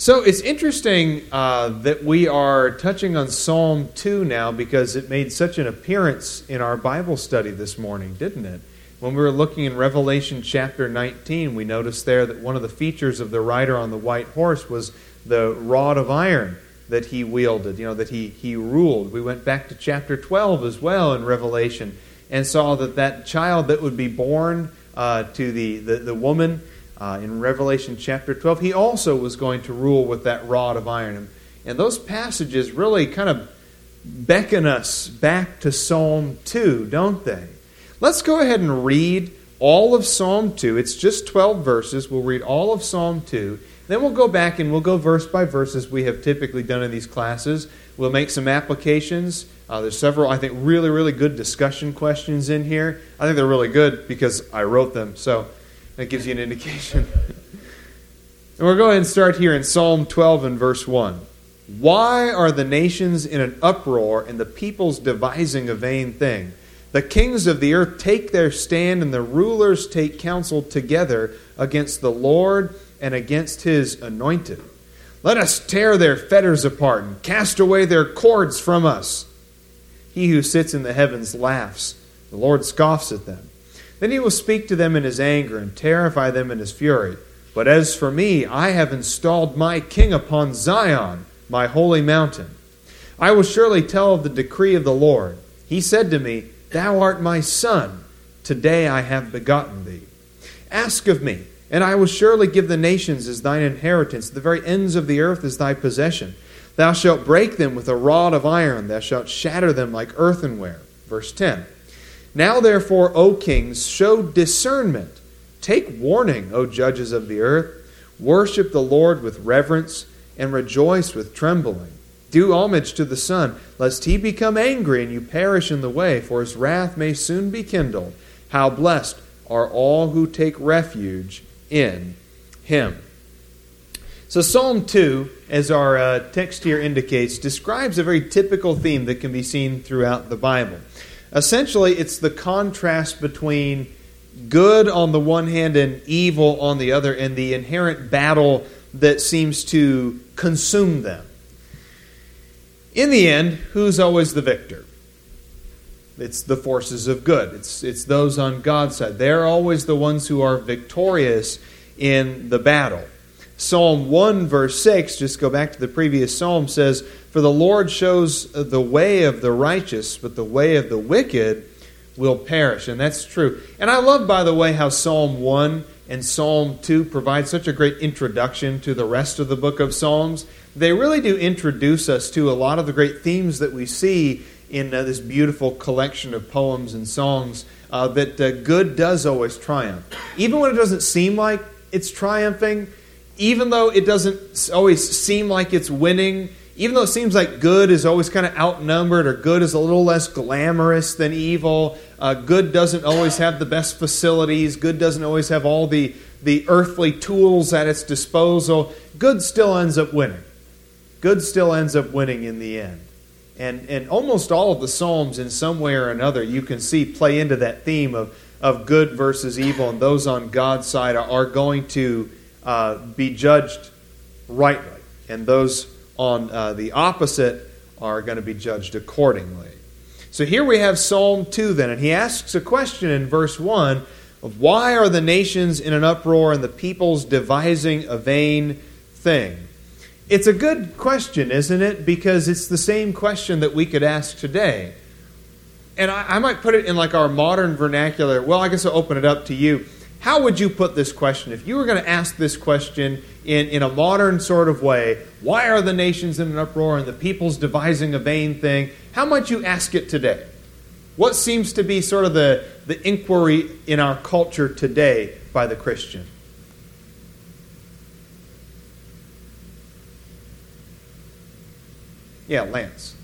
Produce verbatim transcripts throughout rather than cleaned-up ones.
So it's interesting uh, that we are touching on Psalm two now because it made such an appearance in our Bible study this morning, didn't it? When we were looking in Revelation chapter nineteen, we noticed there that one of the features of the rider on the white horse was the rod of iron that he wielded, you know, that he, he ruled. We went back to chapter twelve as well in Revelation and saw that that child that would be born uh, to the, the, the woman uh, in Revelation chapter twelve, he also was going to rule with that rod of iron. And, and those passages really kind of beckon us back to Psalm two, don't they? Let's go ahead and read all of Psalm two. It's just twelve verses. We'll read all of Psalm two. Then we'll go back and we'll go verse by verse as we have typically done in these classes. We'll make some applications. Uh, there's several, I think, really, really good discussion questions in here. I think they're really good because I wrote them, so that gives you an indication. And we'll go ahead and start here in Psalm twelve and verse one. Why are the nations in an uproar and the peoples devising a vain thing? The kings of the earth take their stand and the rulers take counsel together against the Lord and against His anointed. Let us tear their fetters apart and cast away their cords from us. He who sits in the heavens laughs. The Lord scoffs at them. Then He will speak to them in His anger and terrify them in His fury. But as for me, I have installed my king upon Zion, my holy mountain. I will surely tell of the decree of the Lord. He said to me, Thou art my son. Today I have begotten thee. Ask of me, and I will surely give the nations as thine inheritance, the very ends of the earth as thy possession. Thou shalt break them with a rod of iron. Thou shalt shatter them like earthenware. Verse ten. Now therefore, O kings, show discernment. Take warning, O judges of the earth. Worship the Lord with reverence, and rejoice with trembling. Do homage to the Son, lest He become angry and you perish in the way, for His wrath may soon be kindled. How blessed are all who take refuge in Him. So Psalm two, as our uh, text here indicates, describes a very typical theme that can be seen throughout the Bible. Essentially, it's the contrast between good on the one hand and evil on the other, and the inherent battle that seems to consume them. In the end, who's always the victor? It's the forces of good. It's, it's those on God's side. They're always the ones who are victorious in the battle. Psalm one verse six, just go back to the previous psalm, says, For the Lord shows the way of the righteous, but the way of the wicked will perish. And that's true. And I love, by the way, how Psalm one and Psalm two provide such a great introduction to the rest of the book of Psalms. They really do introduce us to a lot of the great themes that we see in uh, this beautiful collection of poems and songs, uh, that uh, good does always triumph. Even when it doesn't seem like it's triumphing, even though it doesn't always seem like it's winning, even though it seems like good is always kind of outnumbered, or good is a little less glamorous than evil, uh, good doesn't always have the best facilities, good doesn't always have all the, the earthly tools at its disposal, good still ends up winning. Good still ends up winning in the end. And and almost all of the Psalms, in some way or another, you can see play into that theme of, of good versus evil, and those on God's side are, are going to uh, be judged rightly, and those on uh, the opposite are going to be judged accordingly. So here we have Psalm two then, and he asks a question in verse one of why are the nations in an uproar and the peoples devising a vain thing? It's a good question, isn't it? Because it's the same question that we could ask today. And I, I might put it in like our modern vernacular. Well, I guess I'll open it up to you. How would you put this question? If you were going to ask this question in, in a modern sort of way, why are the nations in an uproar and the peoples devising a vain thing? How might you ask it today? What seems to be sort of the, the inquiry in our culture today by the Christian? Yeah, Lance.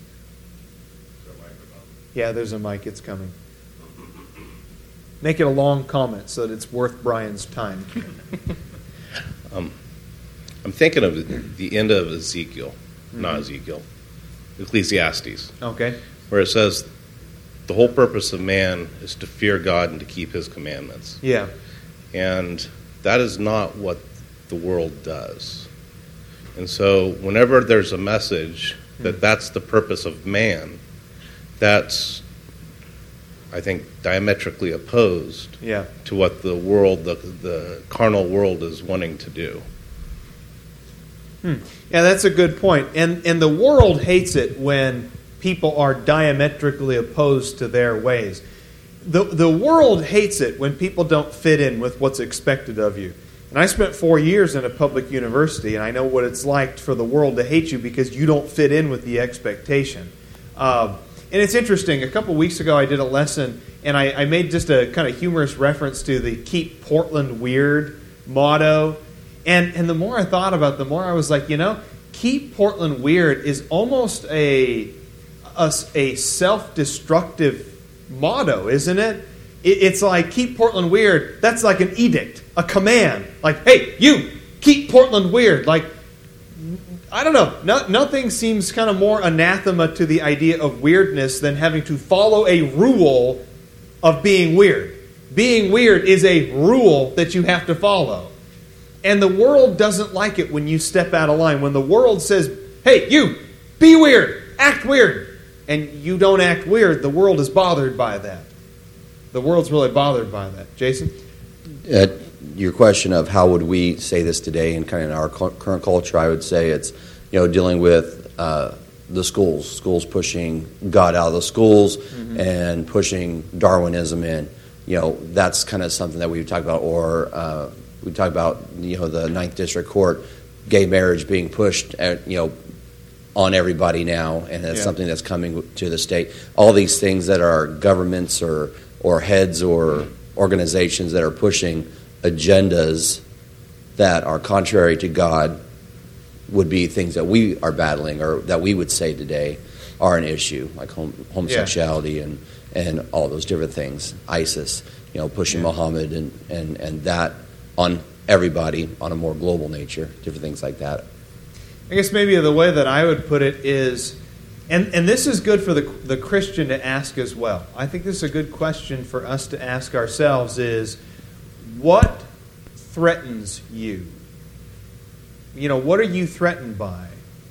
Yeah, there's a mic. It's coming. Make it a long comment so that it's worth Brian's time. um, I'm thinking of the end of Ezekiel, mm-hmm. not Ezekiel, Ecclesiastes. Okay. Where it says the whole purpose of man is to fear God and to keep His commandments. Yeah. And that is not what the world does. And so whenever there's a message that that's the purpose of man, that's, I think, diametrically opposed yeah. to what the world, the, the carnal world is wanting to do. Hmm. Yeah, that's a good point. And and the world hates it when people are diametrically opposed to their ways. The the world hates it when people don't fit in with what's expected of you. And I spent four years in a public university, and I know what it's like for the world to hate you because you don't fit in with the expectation. Uh, and it's interesting. A couple weeks ago, I did a lesson, and I, I made just a kind of humorous reference to the Keep Portland Weird motto. And and the more I thought about it, the more I was like, you know, Keep Portland Weird is almost a, a, a self-destructive motto, isn't it? it? It's like, keep Portland weird. That's like an edict, a command. Like, hey, you, keep Portland weird. Like, I don't know. No, nothing seems kind of more anathema to the idea of weirdness than having to follow a rule of being weird. Being weird is a rule that you have to follow. And the world doesn't like it when you step out of line. When the world says, hey, you, be weird, act weird, and you don't act weird, the world is bothered by that. The world's really bothered by that. Jason? Uh, your question of how would we say this today in kind of in our current culture, I would say it's, you know, dealing with uh, the schools, schools pushing God out of the schools mm-hmm. and pushing Darwinism in. You know, that's kind of something that we talk about, or uh, we talk about, you know, the Ninth District Court, gay marriage being pushed, at, you know, on everybody now, and that's yeah. something that's coming to the state. All these things that are governments or or heads or organizations that are pushing agendas that are contrary to God would be things that we are battling, or that we would say today are an issue, like hom- homosexuality yeah. and, and all those different things. ISIS, you know, pushing yeah. Muhammad and, and, and that on everybody on a more global nature, different things like that. I guess maybe the way that I would put it is, and, and this is good for the, the Christian to ask as well. I think this is a good question for us to ask ourselves is, what threatens you? You know, what are you threatened by?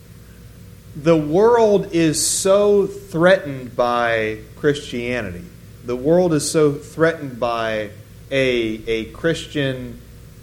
The world is so threatened by Christianity. The world is so threatened by a, a Christian,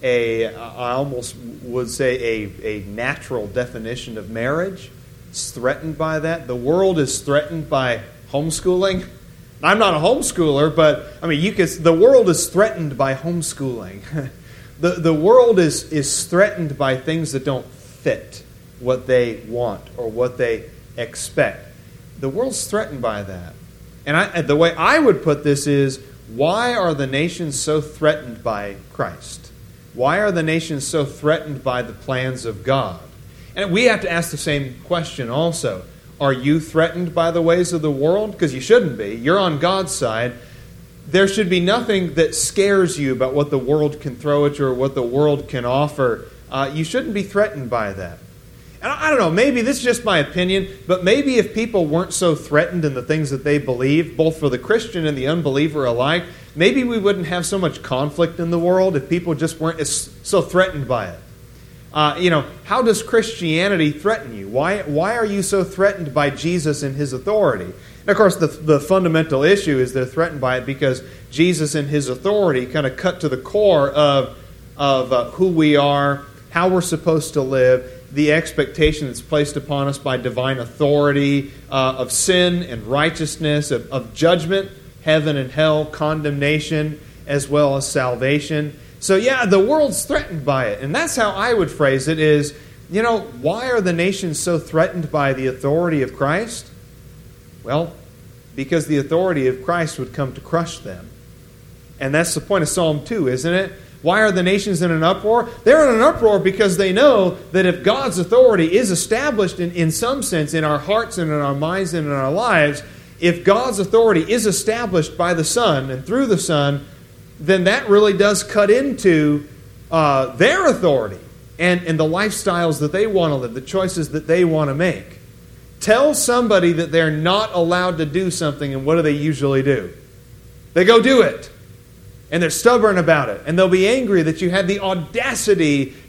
a I almost would say a, a natural definition of marriage. It's threatened by that. The world is threatened by homeschooling. I'm not a homeschooler, but I mean, you could. The world is threatened by homeschooling. the The world is is threatened by things that don't fit what they want or what they expect. The world's threatened by that. And I, the way I would put this is, why are the nations so threatened by Christ? Why are the nations so threatened by the plans of God? And we have to ask the same question also. Are you threatened by the ways of the world? Because you shouldn't be. You're on God's side. There should be nothing that scares you about what the world can throw at you or what the world can offer. Uh, you shouldn't be threatened by that. And I don't know, maybe this is just my opinion, but maybe if people weren't so threatened in the things that they believe, both for the Christian and the unbeliever alike, maybe we wouldn't have so much conflict in the world if people just weren't as, so threatened by it. Uh, you know, how does Christianity threaten you? Why why are you so threatened by Jesus and His authority? And of course, the, the fundamental issue is they're threatened by it because Jesus and His authority kind of cut to the core of, of uh, who we are, how we're supposed to live, the expectation that's placed upon us by divine authority uh, of sin and righteousness, of, of judgment, heaven and hell, condemnation, as well as salvation. So yeah, the world's threatened by it. And that's how I would phrase it is, you know, why are the nations so threatened by the authority of Christ? Well, because the authority of Christ would come to crush them. And that's the point of Psalm two, isn't it? Why are the nations in an uproar? They're in an uproar because they know that if God's authority is established in, in some sense in our hearts and in our minds and in our lives, if God's authority is established by the Son and through the Son, then that really does cut into uh, their authority and, and the lifestyles that they want to live, the choices that they want to make. Tell somebody that they're not allowed to do something, and what do they usually do? They go do it. And they're stubborn about it. And they'll be angry that you had the audacity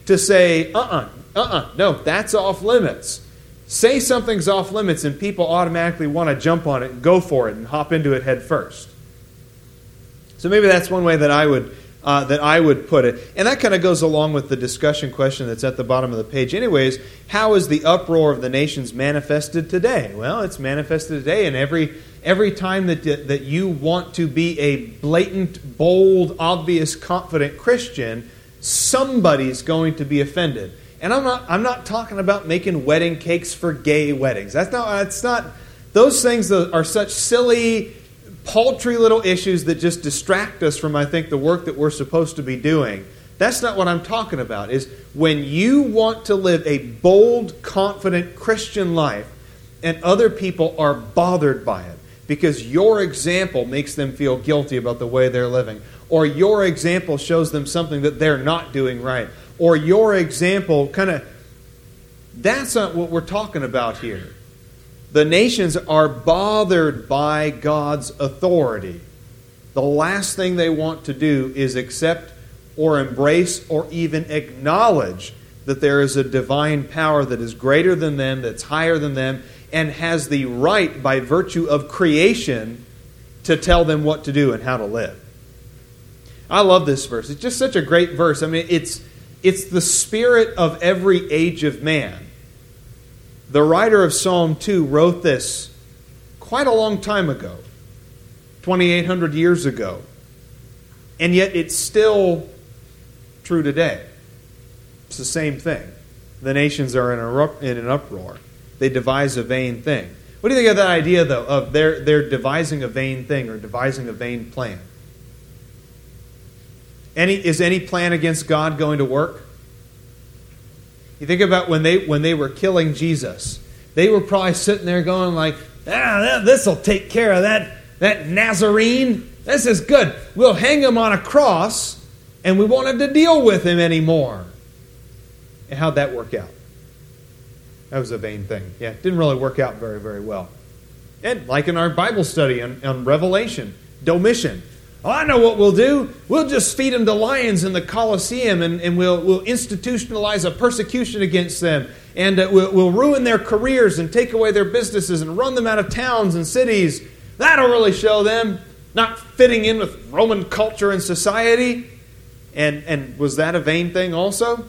to say, uh-uh, uh-uh, no, that's off limits. Say something's off limits and people automatically want to jump on it and go for it and hop into it head first. So maybe that's one way that I would uh, that I would put it. And that kind of goes along with the discussion question that's at the bottom of the page. Anyways, how is the uproar of the nations manifested today? Well, it's manifested today in every every time that that you want to be a blatant, bold, obvious, confident Christian, somebody's going to be offended. And I'm not I'm not talking about making wedding cakes for gay weddings. That's not that's not those things are such silly, paltry little issues that just distract us from, I think, the work that we're supposed to be doing. That's not what I'm talking about. Is when you want to live a bold, confident Christian life and other people are bothered by it because your example makes them feel guilty about the way they're living, or your example shows them something that they're not doing right, or your example kind of, that's not what we're talking about here. The nations are bothered by God's authority. The last thing they want to do is accept or embrace or even acknowledge that there is a divine power that is greater than them, that's higher than them, and has the right by virtue of creation to tell them what to do and how to live. I love this verse. It's just such a great verse. I mean, it's It's the spirit of every age of man. The writer of Psalm two wrote this quite a long time ago, twenty-eight hundred years ago, and yet it's still true today. It's the same thing. The nations are in, a, in an uproar. They devise a vain thing. What do you think of that idea, though, of they're, they're devising a vain thing or devising a vain plan? Any, is any plan against God going to work? You think about when they when they were killing Jesus. They were probably sitting there going like, ah, this will take care of that, that Nazarene. This is good. We'll hang him on a cross and we won't have to deal with him anymore. And how'd that work out? That was a vain thing. Yeah, it didn't really work out very, very well. And like in our Bible study on, on Revelation, Domitian. Oh, I know what we'll do. We'll just feed them to lions in the Colosseum, and, and we'll, we'll institutionalize a persecution against them, and uh, we'll, we'll ruin their careers and take away their businesses and run them out of towns and cities. That'll really show them not fitting in with Roman culture and society. And, and was that a vain thing also?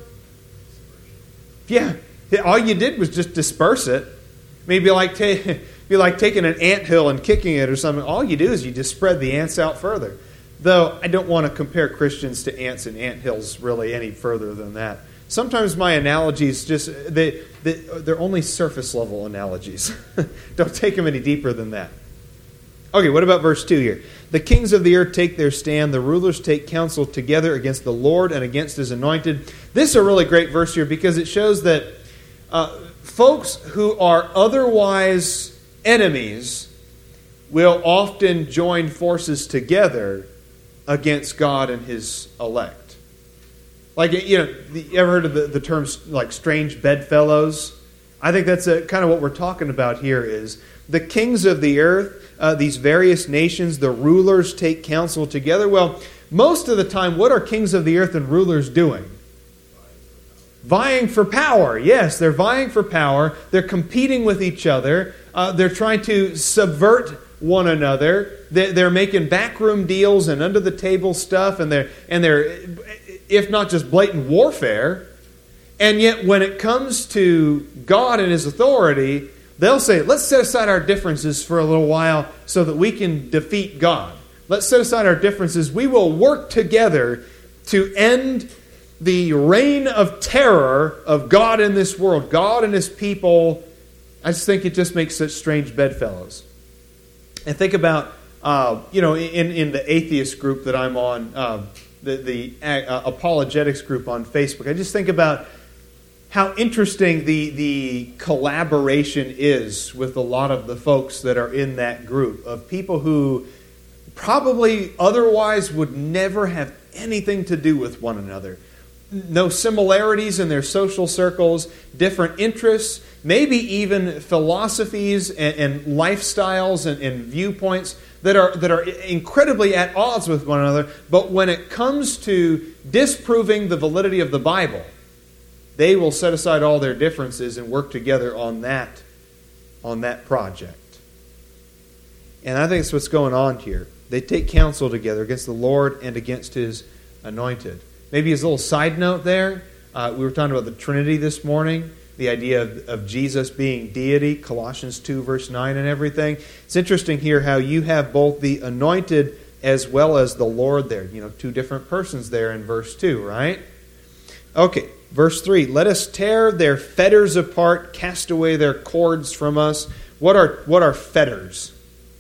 Yeah. All you did was just disperse it. Maybe like ta- be like taking an anthill and kicking it or something. All you do is you just spread the ants out further. Though I don't want to compare Christians to ants and anthills really any further than that. Sometimes my analogies just, they, they, they're only surface level analogies. Don't take them any deeper than that. Okay, what about verse two here? The kings of the earth take their stand. The rulers take counsel together against the Lord and against his anointed. This is a really great verse here because it shows that uh, folks who are otherwise enemies will often join forces together against God and his elect. Like, you know, you ever heard of the, the terms like strange bedfellows? I think that's a, kind of what we're talking about here is the kings of the earth, uh, these various nations, the rulers take counsel together. Well, most of the time, what are kings of the earth and rulers doing? Vying for power. Yes, they're vying for power. They're competing with each other. Uh, they're trying to subvert one another. They're, they're making backroom deals and under the table stuff, and they're and they're, if not just blatant warfare. And yet, when it comes to God and his authority, they'll say, let's set aside our differences for a little while so that we can defeat God. Let's set aside our differences. We will work together to end the reign of terror of God in this world, God and his people. I just think it just makes such strange bedfellows. And think about, uh, you know, in, in the atheist group that I'm on, uh, the, the uh, apologetics group on Facebook, I just think about how interesting the, the collaboration is with a lot of the folks that are in that group of people who probably otherwise would never have anything to do with one another. No similarities in their social circles, different interests, maybe even philosophies and, and lifestyles and, and viewpoints that are that are incredibly at odds with one another. But when it comes to disproving the validity of the Bible, they will set aside all their differences and work together on that, on that project. And I think that's what's going on here. They take counsel together against the Lord and against His anointed. Maybe as a little side note there, uh, we were talking about the Trinity this morning, the idea of, of Jesus being deity, Colossians two, verse nine and everything. It's interesting here how you have both the anointed as well as the Lord there. You know, two different persons there in verse two, right? Okay, verse three. Let us tear their fetters apart, cast away their cords from us. What are, what are fetters?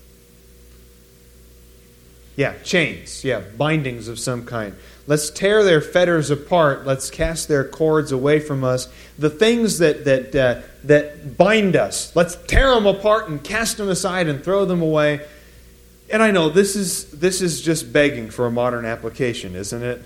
Yeah, chains. Yeah, bindings of some kind. Let's tear their fetters apart. Let's cast their cords away from us. The things that that uh, that bind us, let's tear them apart and cast them aside and throw them away. And I know this is this is just begging for a modern application, isn't it?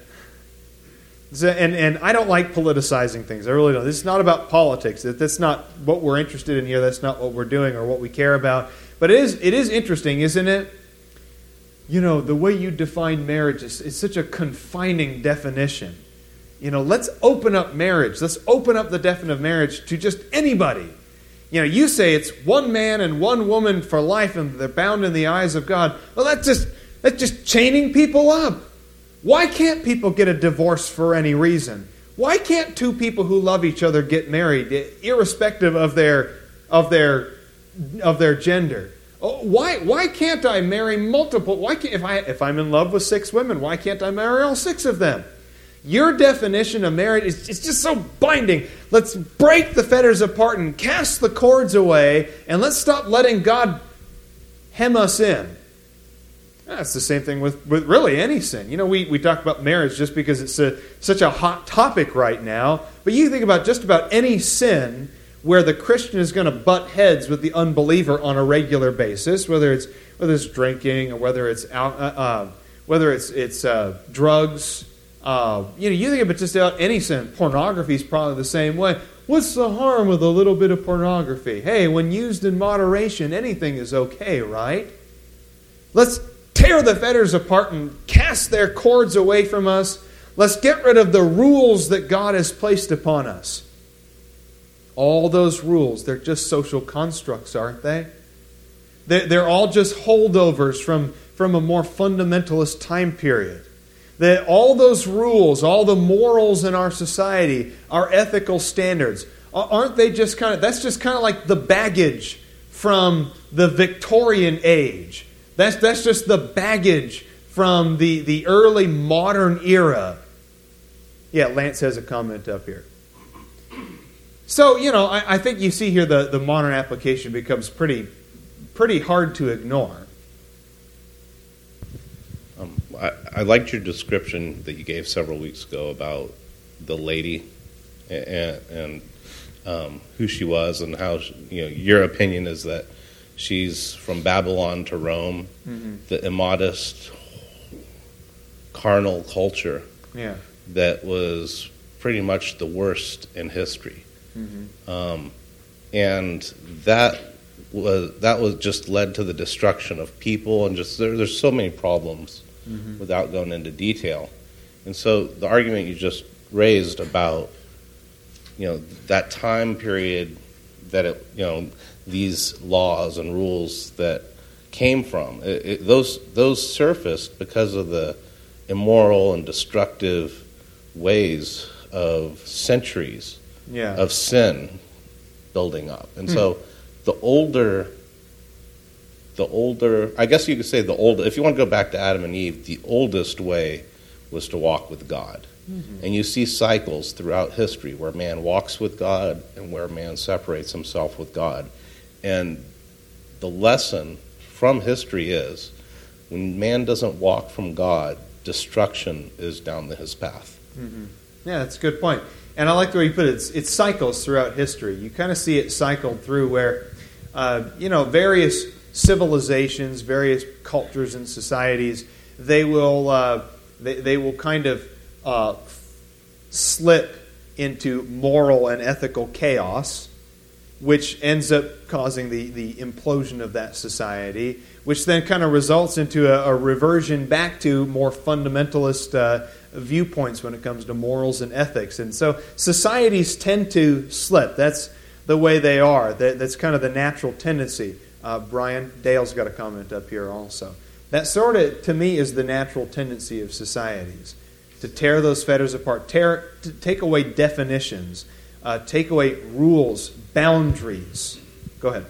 And and I don't like politicizing things. I really don't. This is not about politics. That's not what we're interested in here. That's not what we're doing or what we care about. But it is it is interesting, isn't it? You know, the way you define marriage is, is such a confining definition. You know, let's open up marriage. Let's open up the definition of marriage to just anybody. You know, you say it's one man and one woman for life and they're bound in the eyes of God. Well, that's just that's just chaining people up. Why can't people get a divorce for any reason? Why can't two people who love each other get married, irrespective of their of their of their gender? Why why can't I marry multiple? Why can't if I if I'm in love with six women? Why can't I marry all six of them? Your definition of marriage is it's just so binding. Let's break the fetters apart and cast the cords away, and let's stop letting God hem us in. That's the same thing with, with really any sin. You know, we, we talk about marriage just because it's a, such a hot topic right now, but you think about just about any sin where the Christian is going to butt heads with the unbeliever on a regular basis, whether it's whether it's drinking or whether it's out, uh, uh, whether it's it's uh, drugs. Uh, you know, you think about just about any sin. Pornography is probably the same way. What's the harm with a little bit of pornography? Hey, when used in moderation, anything is okay, right? Let's tear the fetters apart and cast their cords away from us. Let's get rid of the rules that God has placed upon us. All those rules, they're just social constructs, aren't they? They're all just holdovers from, from a more fundamentalist time period. That all those rules, all the morals in our society, our ethical standards, aren't they just kind of, that's just kind of like the baggage from the Victorian age. That's, that's just the baggage from the, the early modern era. Yeah, Lance has a comment up here. So, you know, I, I think you see here the, the modern application becomes pretty pretty hard to ignore. Um, I, I liked your description that you gave several weeks ago about the lady and, and um, who she was and how, she, you know, your opinion is that she's from Babylon to Rome, mm-hmm. the immodest, carnal culture yeah. that was pretty much the worst in history. Mm-hmm. Um, and that was that was just led to the destruction of people, and just there, there's so many problems mm-hmm. without going into detail. And so the argument you just raised about, you know, that time period that it, you know, these laws and rules that came from, it, it, those those surfaced because of the immoral and destructive ways of centuries yeah. of sin building up. And hmm. so the older, the older, I guess you could say the older, if you want to go back to Adam and Eve, the oldest way was to walk with God. Mm-hmm. And you see cycles throughout history where man walks with God and where man separates himself with God. And the lesson from history is when man doesn't walk from God, destruction is down his path. Mm-hmm. Yeah, that's a good point. And I like the way you put it. It's, it cycles throughout history. You kind of see it cycled through where, uh, you know, various civilizations, various cultures and societies, they will uh, they, they will kind of uh, slip into moral and ethical chaos, which ends up causing the, the implosion of that society, which then kind of results into a, a reversion back to more fundamentalist uh, viewpoints when it comes to morals and ethics. And so societies tend to slip. That's the way they are. That, that's kind of the natural tendency. Uh, Brian, Dale's got a comment up here also. That sort of, to me, is the natural tendency of societies. To tear those fetters apart, tear, to take away definitions, uh, take away rules, boundaries. Go ahead.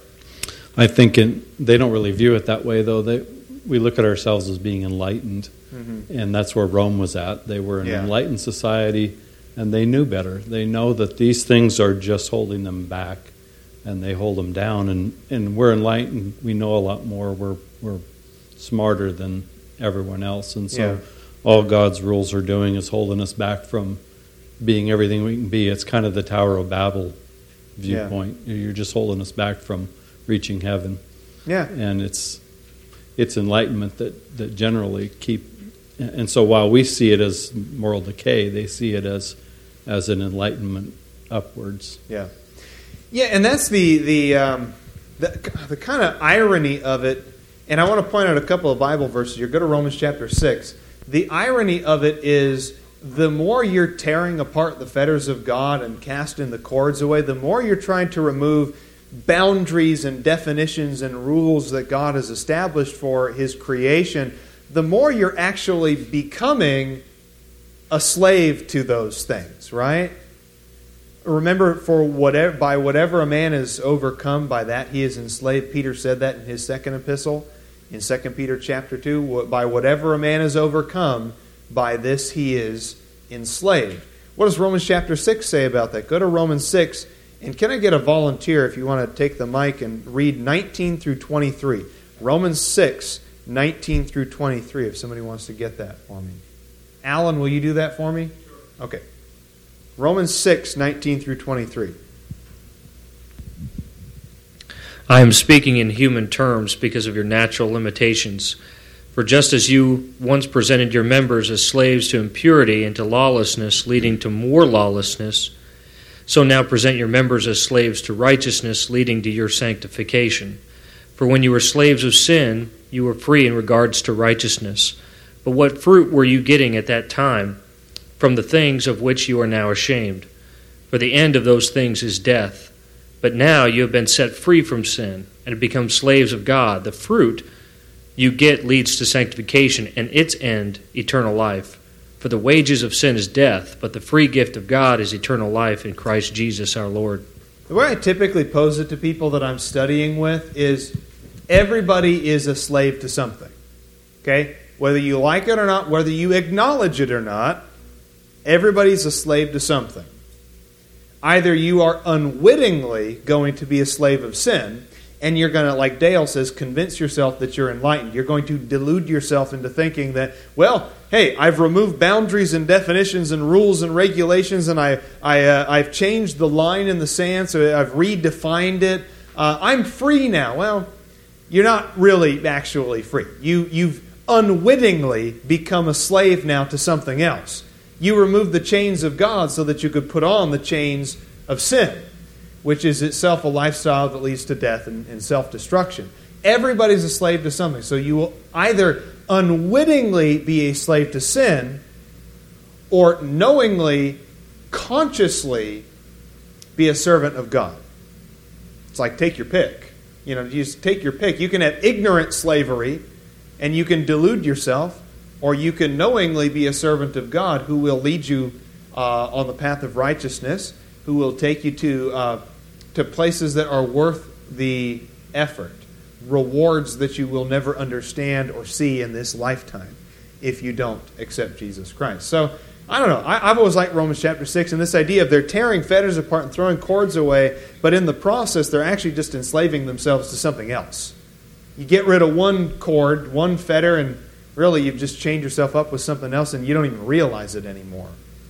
I think in, they don't really view it that way, though. They, we look at ourselves as being enlightened, mm-hmm. and that's where Rome was at. They were an yeah. enlightened society, and they knew better. They know that these things are just holding them back, and they hold them down. And, and we're enlightened. We know a lot more. We're we're smarter than everyone else, and so yeah. all God's rules are doing is holding us back from being everything we can be. It's kind of the Tower of Babel viewpoint. Yeah. You're just holding us back from reaching heaven. Yeah. And it's it's enlightenment that, that generally keep... And so while we see it as moral decay, they see it as as an enlightenment upwards. Yeah. Yeah, and that's the the um, the, the kind of irony of it. And I want to point out a couple of Bible verses here. Go to Romans chapter six. The irony of it is the more you're tearing apart the fetters of God and casting the cords away, the more you're trying to remove boundaries and definitions and rules that God has established for His creation, the more you're actually becoming a slave to those things, right? Remember, for whatever by whatever a man is overcome, by that he is enslaved. Peter said that in his second epistle, in Second Peter chapter two. By whatever a man is overcome, by this he is enslaved. What does Romans chapter six say about that? Go to Romans six, and can I get a volunteer if you want to take the mic and read nineteen through twenty-three? Romans six, nineteen through twenty-three, if somebody wants to get that for me. Alan, will you do that for me? Okay. Romans six, nineteen through twenty-three. I am speaking in human terms because of your natural limitations. For just as you once presented your members as slaves to impurity and to lawlessness, leading to more lawlessness, so now present your members as slaves to righteousness, leading to your sanctification. For when you were slaves of sin, you were free in regards to righteousness. But what fruit were you getting at that time from the things of which you are now ashamed? For the end of those things is death. But now you have been set free from sin and have become slaves of God. The fruit you get leads to sanctification, and its end, eternal life. For the wages of sin is death, but the free gift of God is eternal life in Christ Jesus our Lord. The way I typically pose it to people that I'm studying with is everybody is a slave to something. Okay? Whether you like it or not, whether you acknowledge it or not, everybody's a slave to something. Either you are unwittingly going to be a slave of sin, and you're going to, like Dale says, convince yourself that you're enlightened. You're going to delude yourself into thinking that, well, hey, I've removed boundaries and definitions and rules and regulations, and I, I, uh, I've changed the line in the sand, so I've redefined it. Uh, I'm free now. Well, you're not really actually free. You, you've unwittingly become a slave now to something else. You removed the chains of God so that you could put on the chains of sin, which is itself a lifestyle that leads to death and, and self-destruction. Everybody's a slave to something. So you will either unwittingly be a slave to sin or knowingly, consciously be a servant of God. It's like take your pick. You know, you just take your pick. You can have ignorant slavery and you can delude yourself, or you can knowingly be a servant of God who will lead you uh, on the path of righteousness, who will take you to uh, to places that are worth the effort, rewards that you will never understand or see in this lifetime if you don't accept Jesus Christ. So, I don't know. I, I've always liked Romans chapter six and this idea of they're tearing fetters apart and throwing cords away, but in the process they're actually just enslaving themselves to something else. You get rid of one cord, one fetter, and really you've just chained yourself up with something else and you don't even realize it anymore.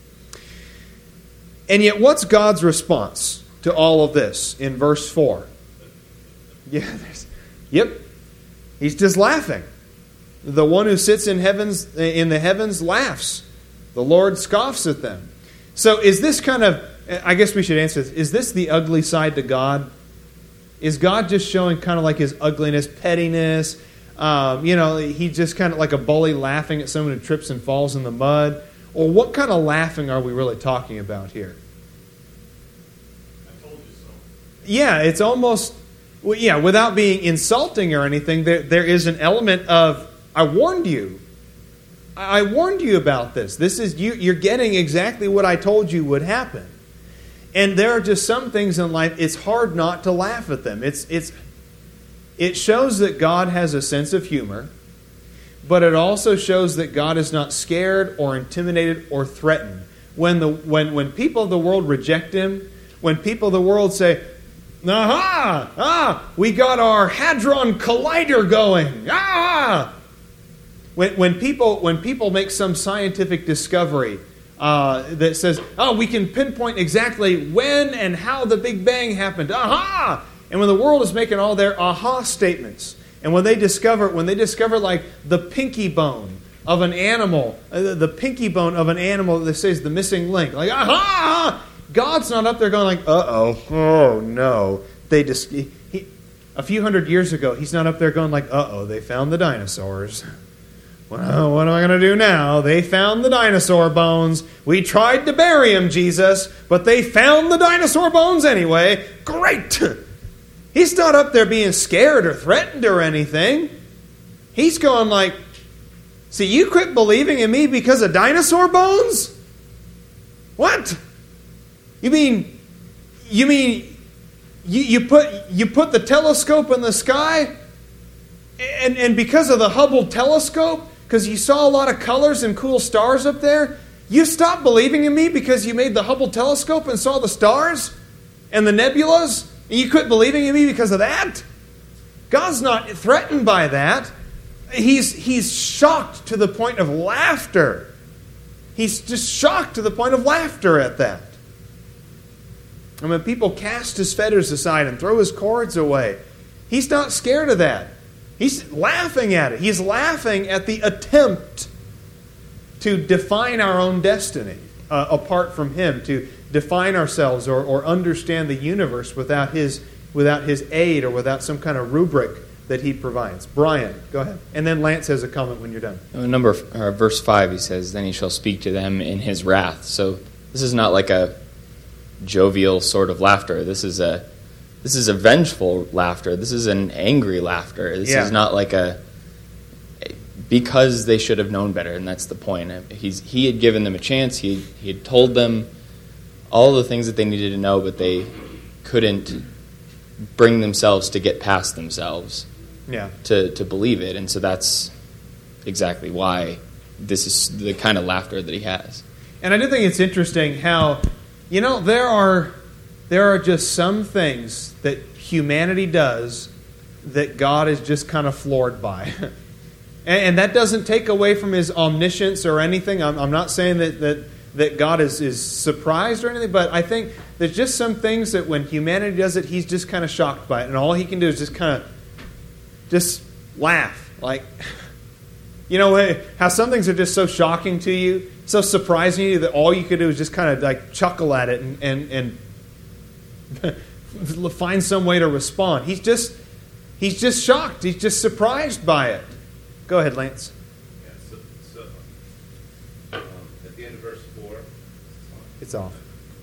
And yet what's God's response to all of this in verse four? Yeah, there's, yep. He's just laughing. The one who sits in heavens in the heavens laughs. The Lord scoffs at them. So is this kind of, I guess we should answer this, is this the ugly side to God? Is God just showing kind of like His ugliness, pettiness? Um, you know, He's just kind of like a bully laughing at someone who trips and falls in the mud? Or what kind of laughing are we really talking about here? I told you so. Yeah, it's almost, well, yeah, without being insulting or anything, there, there is an element of, I warned you. I warned you about this. This is you, you're getting exactly what I told you would happen. And there are just some things in life, it's hard not to laugh at them. It's, it's, it shows that God has a sense of humor, but it also shows that God is not scared or intimidated or threatened. When, the, when, when people of the world reject Him, when people of the world say, aha, ah, we got our Hadron Collider going, ah, when, when, people, when people make some scientific discovery uh, that says, oh, we can pinpoint exactly when and how the Big Bang happened, aha, and when the world is making all their aha statements, and when they discover, when they discover like the pinky bone of an animal, uh, the pinky bone of an animal that says the missing link, like aha, God's not up there going like, uh oh, oh no, they just he, he, a few hundred years ago, He's not up there going like, uh oh, they found the dinosaurs. Well, what am I going to do now? They found the dinosaur bones. We tried to bury them, Jesus, but they found the dinosaur bones anyway. Great. He's not up there being scared or threatened or anything. He's going like, see, you quit believing in me because of dinosaur bones? What? You mean, you mean, you, you put you put the telescope in the sky, and, and because of the Hubble telescope, because you saw a lot of colors and cool stars up there, you stopped believing in me because you made the Hubble telescope and saw the stars and the nebulas? And you quit believing in me because of that? God's not threatened by that. He's, he's shocked to the point of laughter. He's just shocked to the point of laughter at that. And when people cast His fetters aside and throw His cords away, He's not scared of that. He's laughing at it. He's laughing at the attempt to define our own destiny uh, apart from Him, to define ourselves or, or understand the universe without His without His aid or without some kind of rubric that He provides. Brian, go ahead. And then Lance has a comment when you're done. Number uh, verse five, he says, "Then He shall speak to them in His wrath." So this is not like a jovial sort of laughter. This is a This is a vengeful laughter. This is an angry laughter. This yeah. is not like a, because they should have known better, and that's the point. He's, he had given them a chance. He, he had told them all the things that they needed to know, but they couldn't bring themselves to get past themselves yeah. to, to believe it. And so that's exactly why this is the kind of laughter that he has. And I do think it's interesting how, you know, there are... There are just some things that humanity does that God is just kind of floored by. And that doesn't take away from His omniscience or anything. I'm not saying that, that, that God is, is surprised or anything, but I think there's just some things that when humanity does it, He's just kind of shocked by it. And all He can do is just kind of just laugh. Like, you know, how some things are just so shocking to you, so surprising to you that all you could do is just kind of like chuckle at it and, and, and find some way to respond. He's just he's just shocked. He's just surprised by it. Go ahead, Lance. Yeah, so, so um, at the end of verse four, it's off.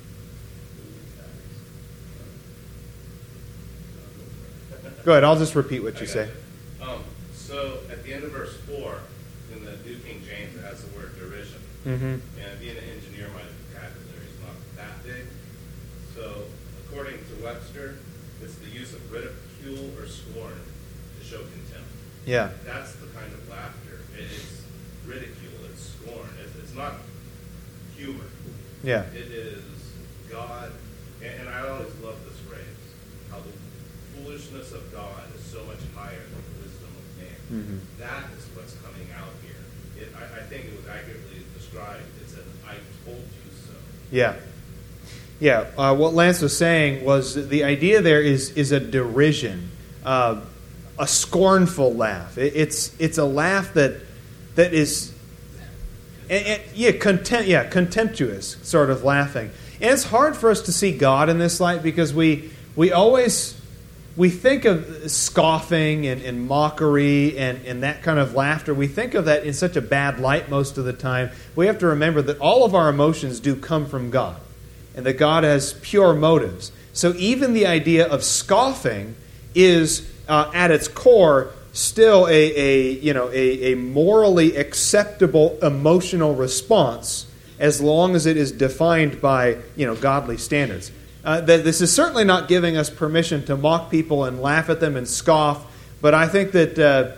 Go ahead. I'll just repeat what you say. Um, so at the end of verse four, in the New King James, it has the word derision. Mm-hmm. And being an engineer, my vocabulary is not that big. So according to Webster, it's the use of ridicule or scorn to show contempt. Yeah. That's the kind of laughter. It's ridicule, it's scorn. It's, it's not humor. Yeah. It is God, and, and I always love this phrase, how the foolishness of God is so much higher than the wisdom of man. Mm-hmm. That is what's coming out here. It, I, I think it was accurately described. It's an I told you so. Yeah. Yeah, uh, what Lance was saying was the idea there is is a derision, uh, a scornful laugh. It, it's it's a laugh that that is, and, and, yeah, contempt, yeah, contemptuous sort of laughing. And it's hard for us to see God in this light because we we always we think of scoffing and, and mockery and, and that kind of laughter. We think of that in such a bad light most of the time. We have to remember that all of our emotions do come from God, and that God has pure motives. So even the idea of scoffing is, uh, at its core, still a, a you know a, a morally acceptable emotional response, as long as it is defined by you know godly standards. Uh, that this is certainly not giving us permission to mock people and laugh at them and scoff, but I think that uh,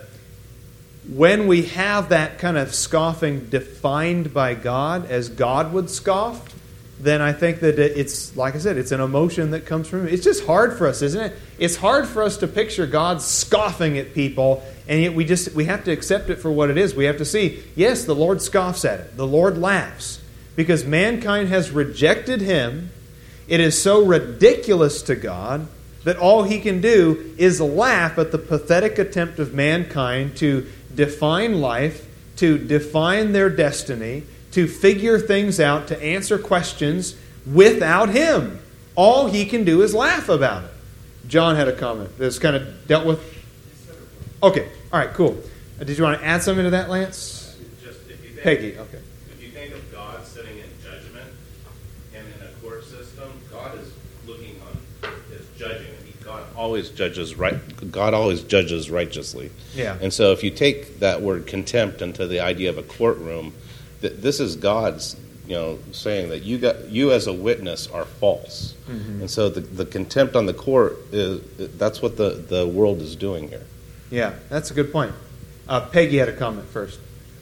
when we have that kind of scoffing defined by God as God would scoff, then I think that it's, like I said, it's an emotion that comes from Him. It's just hard for us, isn't it? It's hard for us to picture God scoffing at people, and yet we just we have to accept it for what it is. We have to see, yes, the Lord scoffs at it. The Lord laughs, because mankind has rejected Him. It is so ridiculous to God that all He can do is laugh at the pathetic attempt of mankind to define life, to define their destiny, to figure things out, to answer questions without Him. All He can do is laugh about it. John had a comment that's kind of dealt with. Okay, all right, cool. Uh, did you want to add something to that, Lance? Just if you think, Peggy, okay. If you think of God sitting in judgment and in a court system, God is looking on, is judging. He, God always judges right. God always judges righteously. Yeah. And so, if you take that word contempt into the idea of a courtroom, th- this is God's, you know, saying that you got you as a witness are false. Mm-hmm. And so, the, the contempt on the court is that's what the, the world is doing here. Yeah, that's a good point. Uh, Peggy had a comment first.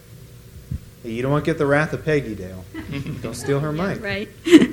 Hey, you don't want to get the wrath of Peggy, Dale. Don't steal her mic. Right.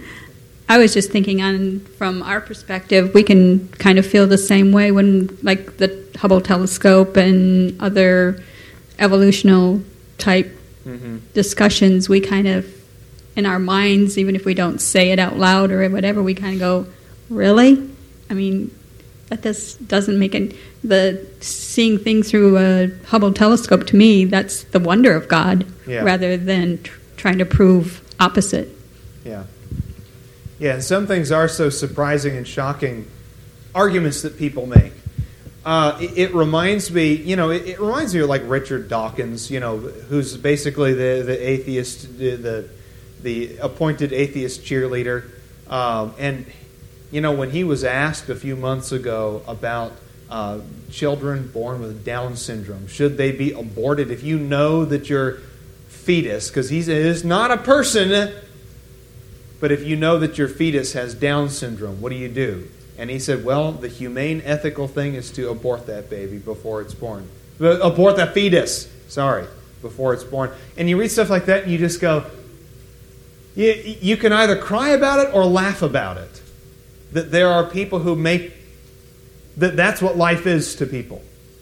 I was just thinking on from our perspective, we can kind of feel the same way when, like, the Hubble telescope and other evolutional type mm-hmm. discussions, we kind of, in our minds, even if we don't say it out loud or whatever, we kind of go, really? I mean, that does, doesn't make it... The seeing things through a Hubble telescope, to me, that's the wonder of God, yeah. rather than tr- trying to prove opposite. Yeah. Yeah, and some things are so surprising and shocking, arguments that people make. Uh, it, it reminds me, you know, it, it reminds me of like Richard Dawkins, you know, who's basically the, the atheist, the, the the appointed atheist cheerleader. Um, and, you know, when he was asked a few months ago about uh, children born with Down syndrome, should they be aborted if you know that your fetus, because he is not a person, but if you know that your fetus has Down syndrome, what do you do? And he said, well, the humane, ethical thing is to abort that baby before it's born. Abort that fetus, sorry, before it's born. And you read stuff like that and you just go, you, you can either cry about it or laugh about it. That there are people who make, that that's what life is to people.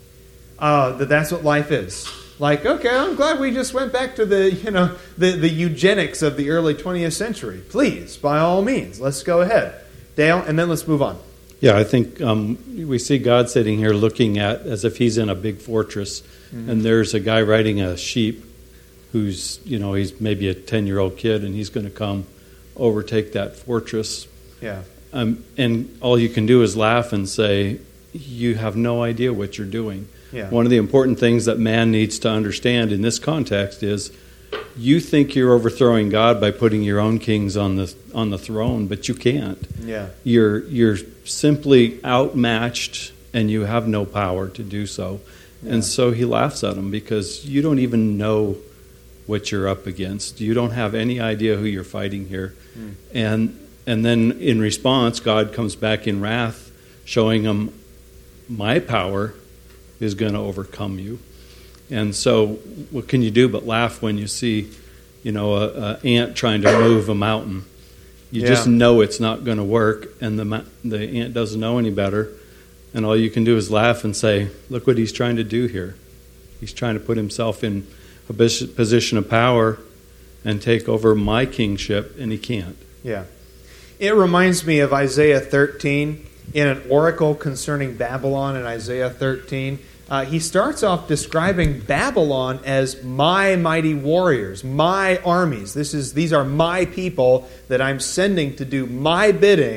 Uh, that that's what life is. Like, okay, I'm glad we just went back to the, you know, the, the eugenics of the early twentieth century. Please, by all means, let's go ahead. Dale, and then let's move on. Yeah, I think um, we see God sitting here looking at as if he's in a big fortress, mm-hmm. and there's a guy riding a sheep who's, you know, he's maybe a ten-year-old kid, and he's going to come overtake that fortress. Yeah. Um, and all you can do is laugh and say, you have no idea what you're doing. Yeah. One of the important things that man needs to understand in this context is you think you're overthrowing God by putting your own kings on the on the throne, but you can't. Yeah. You're you're simply outmatched, and you have no power to do so. Yeah. And so he laughs at him because you don't even know what you're up against. You don't have any idea who you're fighting here. Mm. And and then in response, God comes back in wrath, showing him, my power is going to overcome you. And so what can you do but laugh when you see, you know, a, a ant trying to move a mountain? You yeah. just know it's not going to work, and the the ant doesn't know any better. And all you can do is laugh and say, look what he's trying to do here. He's trying to put himself in a position of power and take over my kingship, and he can't. Yeah. It reminds me of Isaiah thirteen. In an oracle concerning Babylon in Isaiah thirteen, uh, he starts off describing Babylon as my mighty warriors, my armies. This is these are my people that I'm sending to do my bidding. But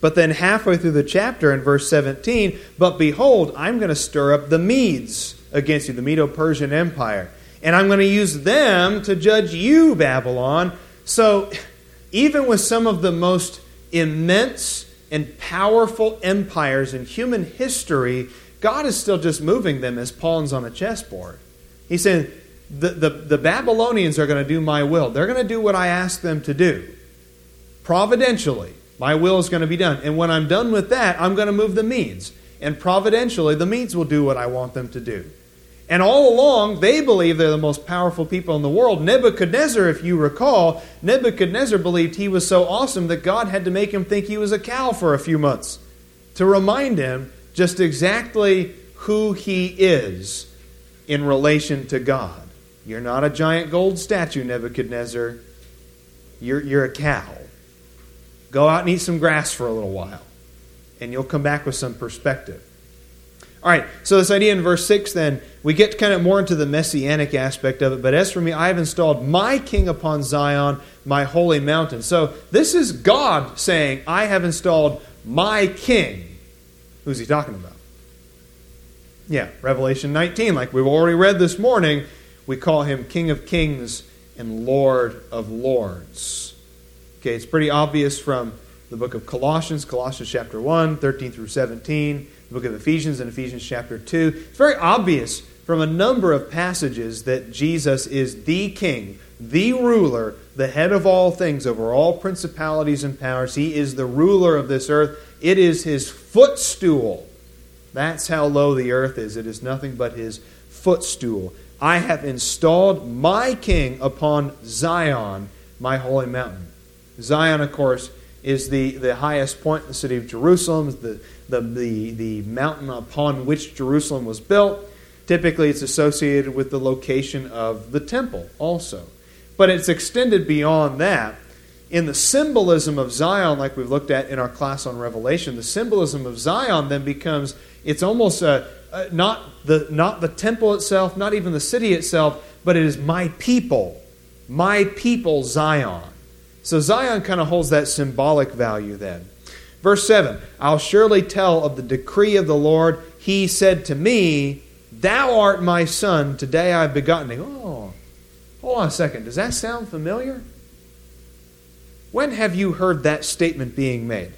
But then halfway through the chapter in verse seventeen, but behold, I'm going to stir up the Medes against you, the Medo-Persian Empire. And I'm going to use them to judge you, Babylon. So even with some of the most immense and powerful empires in human history, God is still just moving them as pawns on a chessboard. He's saying, the, the, the Babylonians are going to do my will. They're going to do what I ask them to do. Providentially, my will is going to be done. And when I'm done with that, I'm going to move the Medes. And providentially, the Medes will do what I want them to do. And all along, they believe they're the most powerful people in the world. Nebuchadnezzar, if you recall, Nebuchadnezzar believed he was so awesome that God had to make him think he was a cow for a few months to remind him just exactly who he is in relation to God. You're not a giant gold statue, Nebuchadnezzar. You're, you're a cow. Go out and eat some grass for a little while, and you'll come back with some perspective. All right, so this idea in verse six then, we get kind of more into the messianic aspect of it. But as for me, I have installed my king upon Zion, my holy mountain. So this is God saying, I have installed my king. Who's he talking about? Yeah, Revelation nineteen, like we've already read this morning, we call him King of Kings and Lord of Lords. Okay, it's pretty obvious from the book of Colossians, Colossians chapter one, thirteen through seventeen, the book of Ephesians and Ephesians chapter two. It's very obvious from a number of passages that Jesus is the king, the ruler, the head of all things, over all principalities and powers. He is the ruler of this earth. It is his footstool. That's how low the earth is. It is nothing but his footstool. I have installed my king upon Zion, my holy mountain. Zion, of course, is the, the highest point in the city of Jerusalem, the, the, the, the mountain upon which Jerusalem was built. Typically, it's associated with the location of the temple also. But it's extended beyond that. In the symbolism of Zion, like we've looked at in our class on Revelation, the symbolism of Zion then becomes, it's almost a, a, not, the, not the temple itself, not even the city itself, but it is my people. My people, Zion. So Zion kind of holds that symbolic value then. Verse seven, I'll surely tell of the decree of the Lord. He said to me, thou art my son, today I have begotten thee. Oh, hold on a second. Does that sound familiar? When have you heard that statement being made?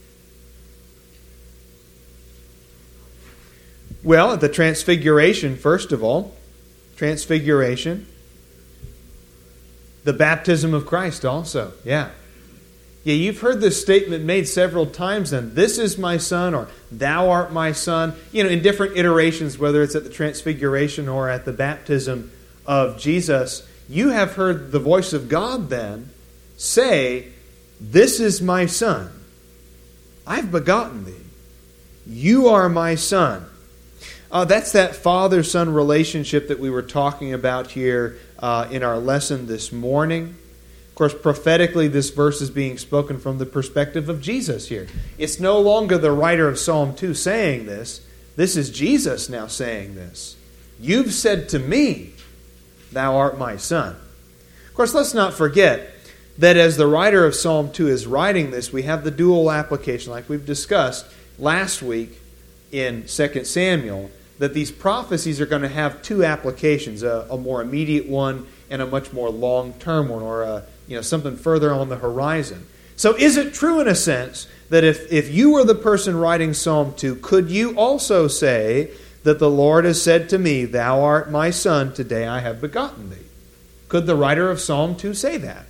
Well, at the Transfiguration, first of all. Transfiguration. The baptism of Christ also. Yeah. Yeah, you've heard this statement made several times then. This is my son, or thou art my son. You know, in different iterations, whether it's at the Transfiguration or at the baptism of Jesus, you have heard the voice of God then say, this is my son. I've begotten thee. You are my son. Uh, that's that father-son relationship that we were talking about here uh, in our lesson this morning. Of course, prophetically, this verse is being spoken from the perspective of Jesus here. It's no longer the writer of Psalm two saying this. This is Jesus now saying this. You've said to me, thou art my son. Of course, let's not forget that as the writer of Psalm two is writing this, we have the dual application, like we've discussed last week in Second Samuel, that these prophecies are going to have two applications, a, a more immediate one and a much more long-term one, or a, you know, something further on the horizon. So is it true in a sense that if, if you were the person writing Psalm two, could you also say that the Lord has said to me, thou art my son, today I have begotten thee? Could the writer of Psalm two say that?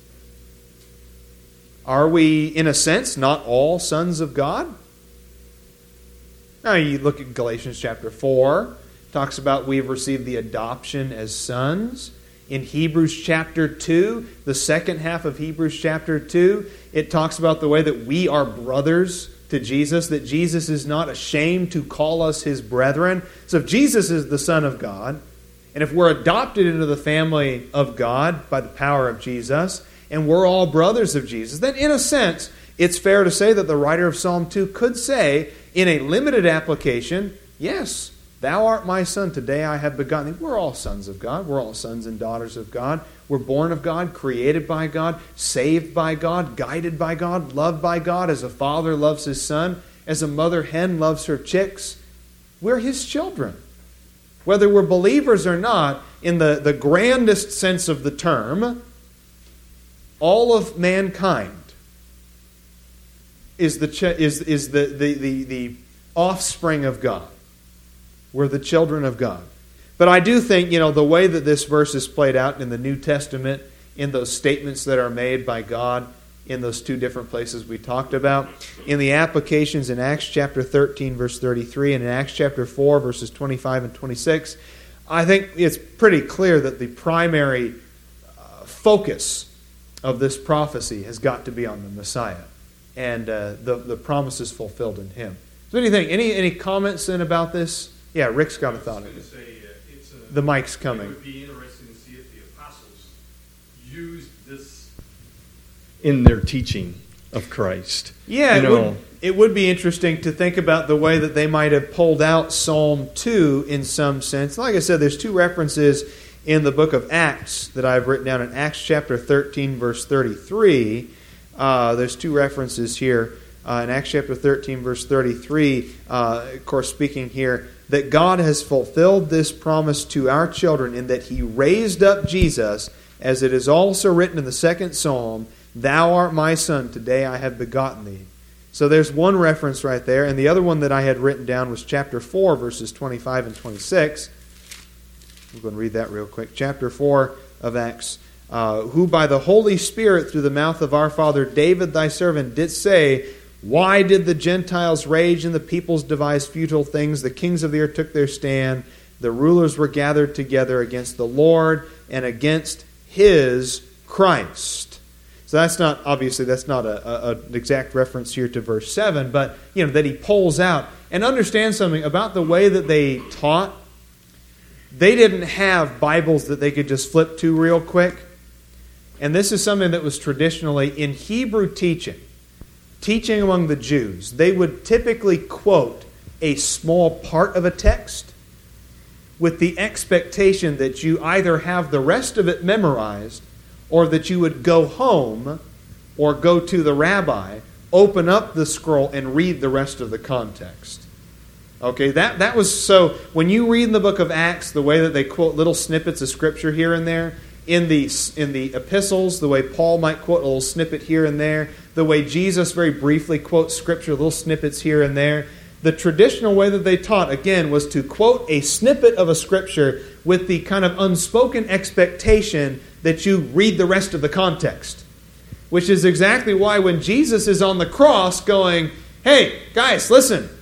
Are we, in a sense, not all sons of God? Now you look at Galatians chapter four, talks about we've received the adoption as sons. In Hebrews chapter two, the second half of Hebrews chapter two, it talks about the way that we are brothers to Jesus, that Jesus is not ashamed to call us his brethren. So if Jesus is the Son of God, and if we're adopted into the family of God by the power of Jesus, and we're all brothers of Jesus, then in a sense, it's fair to say that the writer of Psalm two could say, in a limited application, yes, Thou art my son, today I have begotten thee. We're all sons of God. We're all sons and daughters of God. We're born of God, created by God, saved by God, guided by God, loved by God, as a father loves his son, as a mother hen loves her chicks. We're his children. Whether we're believers or not, in the, the grandest sense of the term, all of mankind is the ch- is is the, the, the, the offspring of God. We're the children of God. But I do think, you know, the way that this verse is played out in the New Testament, in those statements that are made by God in those two different places we talked about, in the applications in Acts chapter thirteen, verse thirty-three, and in Acts chapter four, verses twenty-five and twenty-six, I think it's pretty clear that the primary uh, focus of this prophecy has got to be on the Messiah and uh, the, the promises fulfilled in him. So what do you think? Any, any comments then about this? Yeah, Rick's got a thought. I was going to say, uh, it's a, the mic's coming. It would be interesting to see if the apostles used this in their teaching of Christ. Yeah, you it, know, would, it would be interesting to think about the way that they might have pulled out Psalm two in some sense. Like I said, there's two references in the book of Acts that I've written down. In Acts chapter thirteen, verse thirty-three, uh, there's two references here. Uh, in Acts chapter thirteen, verse thirty-three, uh, of course, speaking here, that God has fulfilled this promise to our children in that he raised up Jesus, as it is also written in the second psalm, Thou art my son, today I have begotten thee. So there's one reference right there, and the other one that I had written down was chapter four, verses twenty-five and twenty-six. We're going to read that real quick. Chapter four of Acts. Uh, Who by the Holy Spirit, through the mouth of our father David thy servant, did say, Why did the Gentiles rage and the peoples devise futile things? The kings of the earth took their stand. The rulers were gathered together against the Lord and against his Christ. So that's not, obviously, that's not a, a, an exact reference here to verse seven, but, you know, that he pulls out. And understand something about the way that they taught. They didn't have Bibles that they could just flip to real quick. And this is something that was traditionally in Hebrew teaching. Teaching among the Jews, they would typically quote a small part of a text with the expectation that you either have the rest of it memorized or that you would go home or go to the rabbi, open up the scroll, and read the rest of the context. Okay, that, that was so, when you read in the book of Acts, the way that they quote little snippets of Scripture here and there, in the, in the epistles, the way Paul might quote a little snippet here and there, the way Jesus very briefly quotes Scripture, little snippets here and there, the traditional way that they taught, again, was to quote a snippet of a Scripture with the kind of unspoken expectation that you read the rest of the context. Which is exactly why when Jesus is on the cross going, hey, guys, listen.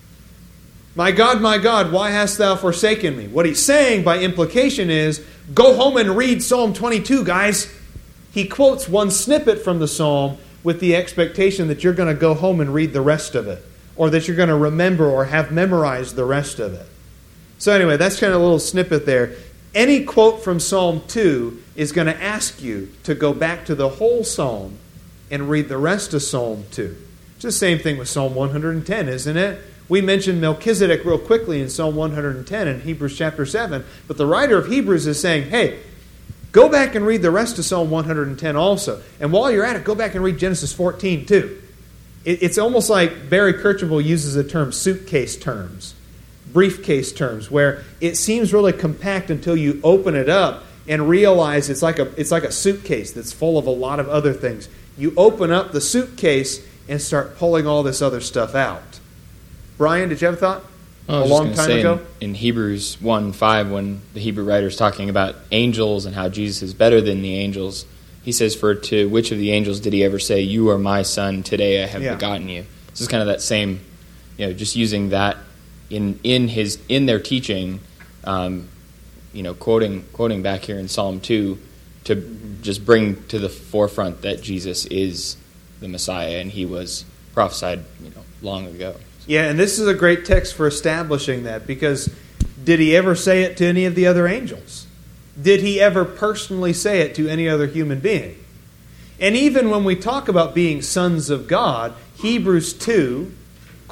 My God, my God, why hast thou forsaken me? What he's saying by implication is, go home and read Psalm twenty-two, guys. He quotes one snippet from the psalm with the expectation that you're going to go home and read the rest of it, or that you're going to remember or have memorized the rest of it. So anyway, that's kind of a little snippet there. Any quote from Psalm two is going to ask you to go back to the whole psalm and read the rest of Psalm two. It's the same thing with Psalm one hundred ten, isn't it? We mentioned Melchizedek real quickly in Psalm one hundred ten in Hebrews chapter seven, but the writer of Hebrews is saying, hey, go back and read the rest of Psalm one hundred ten also. And while you're at it, go back and read Genesis fourteen too. It's almost like Barry Kirchhoff uses the term suitcase terms, briefcase terms, where it seems really compact until you open it up and realize it's like a it's like a suitcase that's full of a lot of other things. You open up the suitcase and start pulling all this other stuff out. Brian, did you have a thought? I was a long just time say ago? In, in Hebrews one five, when the Hebrew writer is talking about angels and how Jesus is better than the angels, he says, for to which of the angels did he ever say, you are my son, today I have yeah. begotten you? This is kind of that same, you know, just using that in in his in their teaching, um, you know, quoting quoting back here in Psalm two to mm-hmm. just bring to the forefront that Jesus is the Messiah and he was prophesied, you know, long ago. Yeah, and this is a great text for establishing that, because did he ever say it to any of the other angels? Did he ever personally say it to any other human being? And even when we talk about being sons of God, Hebrews two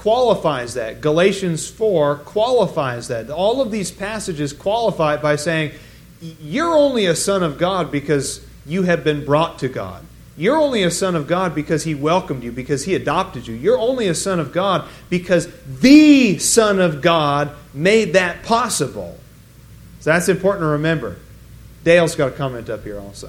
qualifies that. Galatians four qualifies that. All of these passages qualify it by saying, you're only a son of God because you have been brought to God. You're only a son of God because He welcomed you, because He adopted you. You're only a son of God because the Son of God made that possible. So that's important to remember. Dale's got a comment up here also.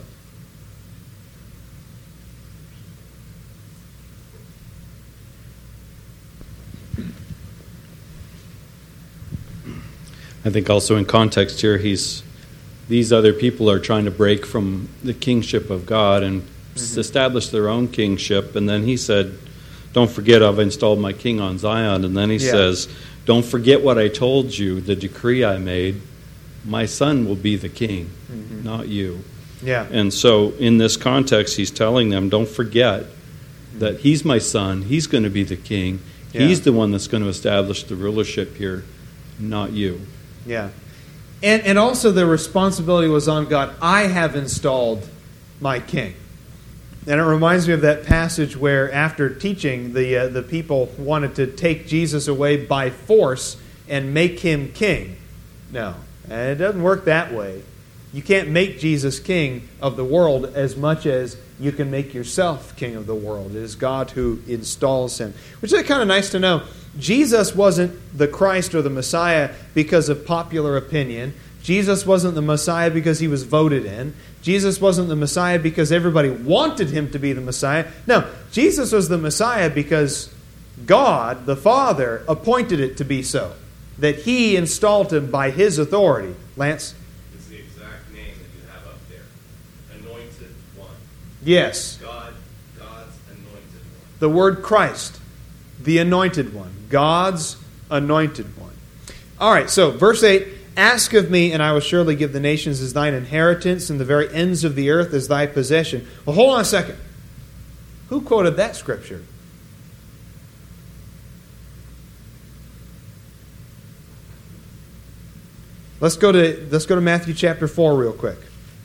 I think also in context here, he's these other people are trying to break from the kingship of God and mm-hmm. establish their own kingship. And then he said, don't forget I've installed my king on Zion. And then he yeah. says, don't forget what I told you, the decree I made. My son will be the king, mm-hmm. not you. Yeah. And so in this context, he's telling them, don't forget that he's my son. He's going to be the king. Yeah. He's the one that's going to establish the rulership here, not you. Yeah. And and also the responsibility was on God. I have installed my king. And it reminds me of that passage where after teaching, the uh, the people wanted to take Jesus away by force and make him king. No, and it doesn't work that way. You can't make Jesus king of the world as much as you can make yourself king of the world. It is God who installs him. Which is kind of nice to know. Jesus wasn't the Christ or the Messiah because of popular opinion. Jesus wasn't the Messiah because he was voted in. Jesus wasn't the Messiah because everybody wanted him to be the Messiah. No, Jesus was the Messiah because God, the Father, appointed it to be so. That He installed him by His authority. Lance? It's the exact name that you have up there. Anointed One. Yes. God, God's anointed one. The word Christ, the anointed one. God's anointed one. All right, so verse eight, ask of me, and I will surely give the nations as thine inheritance, and the very ends of the earth as thy possession. Well, hold on a second. Who quoted that scripture? Let's go to let's go to Matthew chapter four real quick.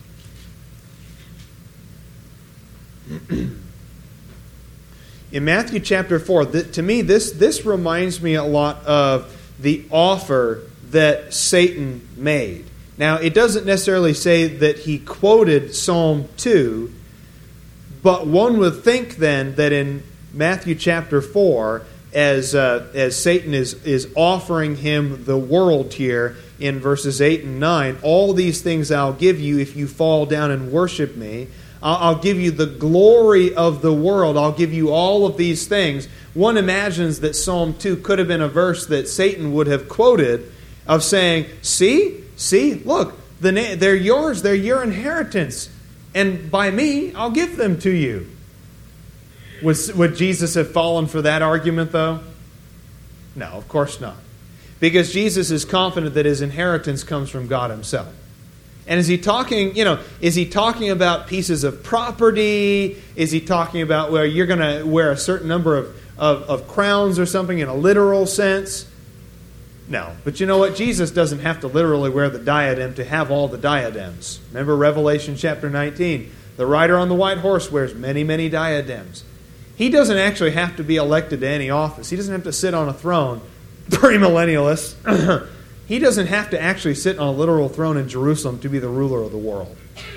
In Matthew chapter four, th- to me, this, this reminds me a lot of the offer that Satan made. Now, it doesn't necessarily say that he quoted Psalm two, but one would think then that in Matthew chapter four, as uh, as Satan is, is offering him the world here in verses eight and nine, all these things I'll give you if you fall down and worship me. I'll give you the glory of the world. I'll give you all of these things. One imagines that Psalm two could have been a verse that Satan would have quoted of saying, see, see, look, the na- they're yours, they're your inheritance. And by me, I'll give them to you. Would, would Jesus have fallen for that argument, though? No, of course not. Because Jesus is confident that his inheritance comes from God Himself. And is he talking, you know, is he talking about pieces of property? Is he talking about where you're going to wear a certain number of, of, of crowns or something in a literal sense? No. But you know what? Jesus doesn't have to literally wear the diadem to have all the diadems. Remember Revelation chapter nineteen. The rider on the white horse wears many, many diadems. He doesn't actually have to be elected to any office. He doesn't have to sit on a throne. Premillennialists. He doesn't have to actually sit on a literal throne in Jerusalem to be the ruler of the world.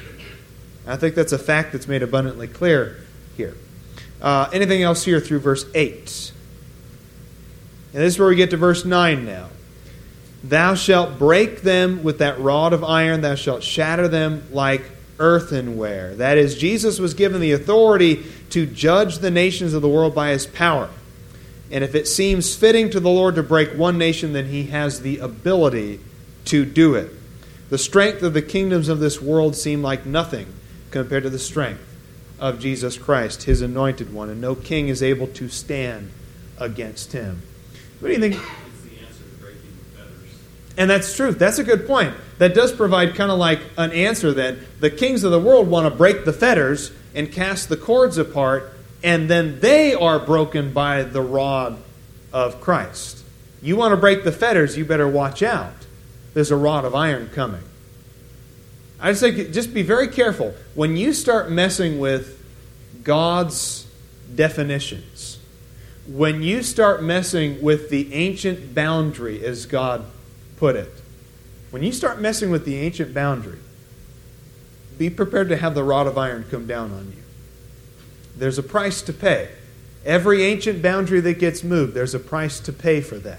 I think that's a fact that's made abundantly clear here. Uh, anything else here through verse eight? And this is where we get to verse nine now. Thou shalt break them with that rod of iron. Thou shalt shatter them like earthenware. That is, Jesus was given the authority to judge the nations of the world by His power. And if it seems fitting to the Lord to break one nation, then He has the ability to do it. The strength of the kingdoms of this world seem like nothing compared to the strength of Jesus Christ, His anointed one. And no king is able to stand against Him. What do you think? It's the answer to breaking the fetters. And that's true. That's a good point. That does provide kind of like an answer then. The kings of the world want to break the fetters and cast the cords apart, and then they are broken by the rod of Christ. You want to break the fetters, you better watch out. There's a rod of iron coming. I just think, just be very careful. When you start messing with God's definitions, when you start messing with the ancient boundary, as God put it, when you start messing with the ancient boundary, be prepared to have the rod of iron come down on you. There's a price to pay. Every ancient boundary that gets moved, there's a price to pay for that.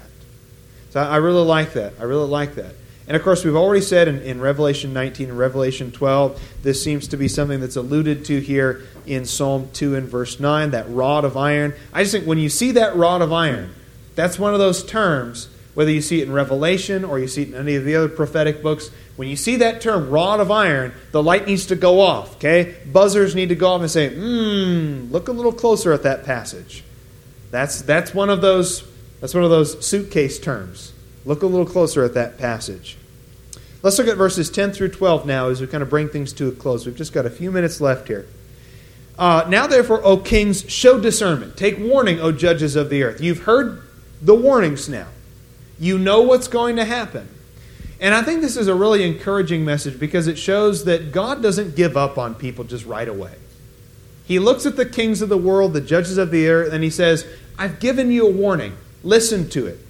So I really like that. I really like that. And of course, we've already said in, in Revelation nineteen and Revelation twelve, this seems to be something that's alluded to here in Psalm two and verse nine, that rod of iron. I just think when you see that rod of iron, that's one of those terms, whether you see it in Revelation or you see it in any of the other prophetic books, when you see that term, rod of iron, the light needs to go off, okay? Buzzers need to go off and say, hmm, look a little closer at that passage. That's that's one of those that's one of those suitcase terms. Look a little closer at that passage. Let's look at verses ten through twelve now as we kind of bring things to a close. We've just got a few minutes left here. Uh, now therefore, O kings, show discernment. Take warning, O judges of the earth. You've heard the warnings now. You know what's going to happen. And I think this is a really encouraging message because it shows that God doesn't give up on people just right away. He looks at the kings of the world, the judges of the earth, and he says, I've given you a warning. Listen to it.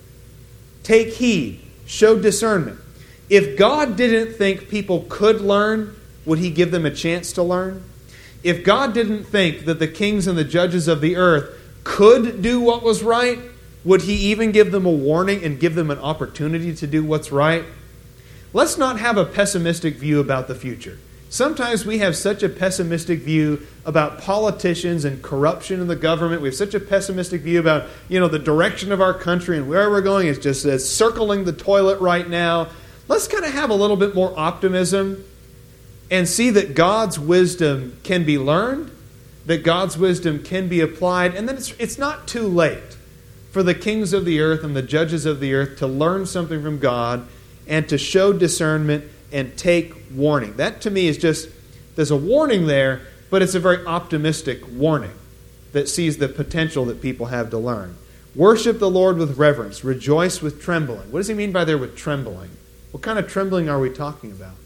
Take heed. Show discernment. If God didn't think people could learn, would he give them a chance to learn? If God didn't think that the kings and the judges of the earth could do what was right, would he even give them a warning and give them an opportunity to do what's right? Let's not have a pessimistic view about the future. Sometimes we have such a pessimistic view about politicians and corruption in the government. We have such a pessimistic view about, you know, the direction of our country and where we're going. It's just uh, circling the toilet right now. Let's kind of have a little bit more optimism and see that God's wisdom can be learned, that God's wisdom can be applied, and then it's, it's not too late for the kings of the earth and the judges of the earth to learn something from God and to show discernment and take warning. That to me is just, there's a warning there, but it's a very optimistic warning that sees the potential that people have to learn. Worship the Lord with reverence. Rejoice with trembling. What does he mean by there with trembling? What kind of trembling are we talking about?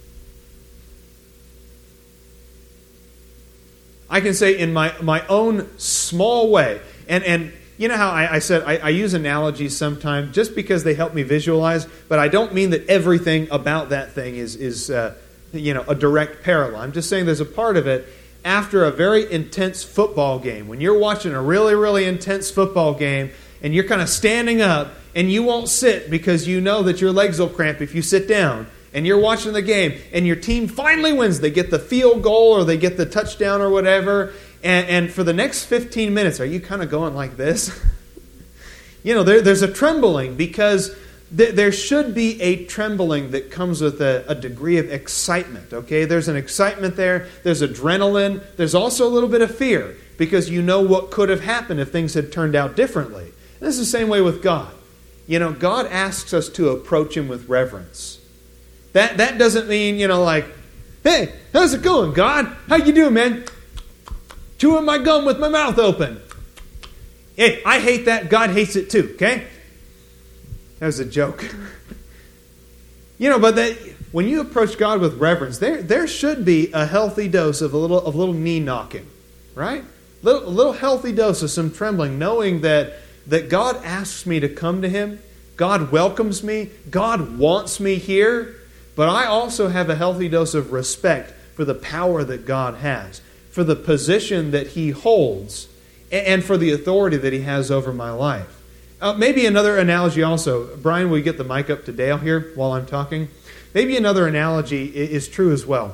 I can say in my, my own small way, and, and you know how I, I said I, I use analogies sometimes just because they help me visualize, but I don't mean that everything about that thing is, is uh, you know, a direct parallel. I'm just saying there's a part of it after a very intense football game. When you're watching a really, really intense football game and you're kind of standing up and you won't sit because you know that your legs will cramp if you sit down, and you're watching the game and your team finally wins. They get the field goal or they get the touchdown or whatever. And, and for the next fifteen minutes, are you kind of going like this? you know, there, there's a trembling because th- there should be a trembling that comes with a, a degree of excitement, okay? There's an excitement there. There's adrenaline. There's also a little bit of fear because you know what could have happened if things had turned out differently. And this is the same way with God. You know, God asks us to approach him with reverence. That, that doesn't mean, you know, like, hey, how's it going, God? How you doing, man? Chewing my gum with my mouth open. Hey, I hate that. God hates it too, okay? That was a joke. you know, but that, when you approach God with reverence, there there should be a healthy dose of a little of a little knee knocking, right? Little, a little healthy dose of some trembling, knowing that, that God asks me to come to him. God welcomes me. God wants me here. But I also have a healthy dose of respect for the power that God has, for the position that he holds, and for the authority that he has over my life. Uh, maybe another analogy also. Brian, will you get the mic up to Dale here while I'm talking? Maybe another analogy is true as well.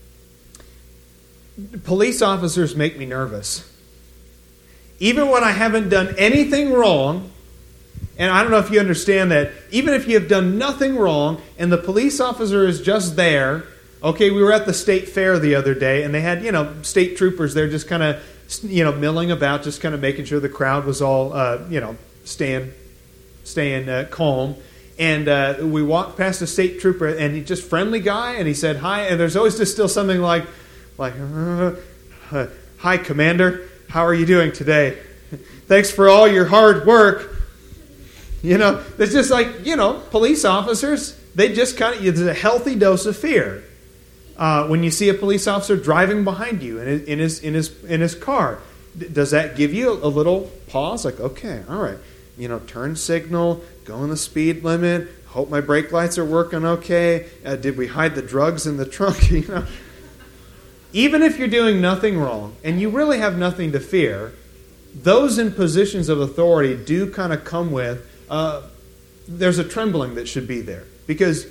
Police officers make me nervous. Even when I haven't done anything wrong, and I don't know if you understand that, even if you have done nothing wrong and the police officer is just there. Okay, we were at the state fair the other day and they had, you know, state troopers there just kind of, you know, milling about, just kind of making sure the crowd was all, uh, you know, staying, staying uh, calm. And uh, we walked past a state trooper and he just friendly guy and he said hi. And there's always just still something like, like, uh, uh, hi, Commander, how are you doing today? Thanks for all your hard work. You know, it's just like, you know, police officers, they just kind of, there's a healthy dose of fear. Uh, when you see a police officer driving behind you in his, in his in his in his car, D- does that give you a, a little pause? Like, okay, all right, you know, turn signal, go in the speed limit, hope my brake lights are working okay. Uh, did we hide the drugs in the trunk? You know, even if you're doing nothing wrong and you really have nothing to fear, those in positions of authority do kind of come with, uh, there's a trembling that should be there. Because